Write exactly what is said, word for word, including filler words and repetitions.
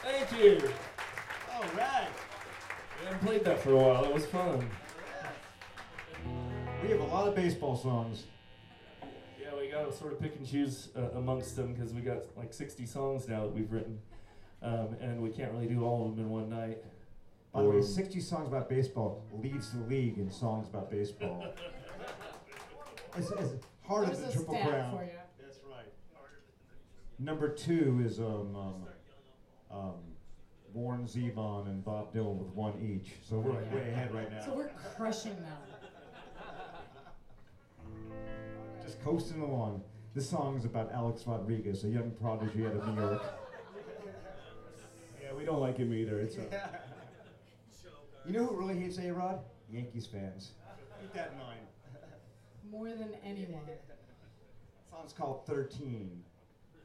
Thank you. All right. We haven't played that for a while. It was fun. We have a lot of baseball songs. Yeah, we got to sort of pick and choose uh, amongst them because we got like sixty songs now that we've written, um, and we can't really do all of them in one night. By the way, Um, sixty songs about baseball leads the league in songs about baseball. It's, it's harder There's than a Triple stat Crown. for you. That's right. Number two is um, um, um, Warren Zevon and Bob Dylan with one each. So we're Yeah. way ahead right now. So we're crushing them. Just coasting along. This song is about Alex Rodriguez, a young prodigy out of New York. Yeah, we don't like him either. It's a, You know who really hates A-Rod? Yankees fans. Keep that in mind. More than anyone. The song's called thirteen.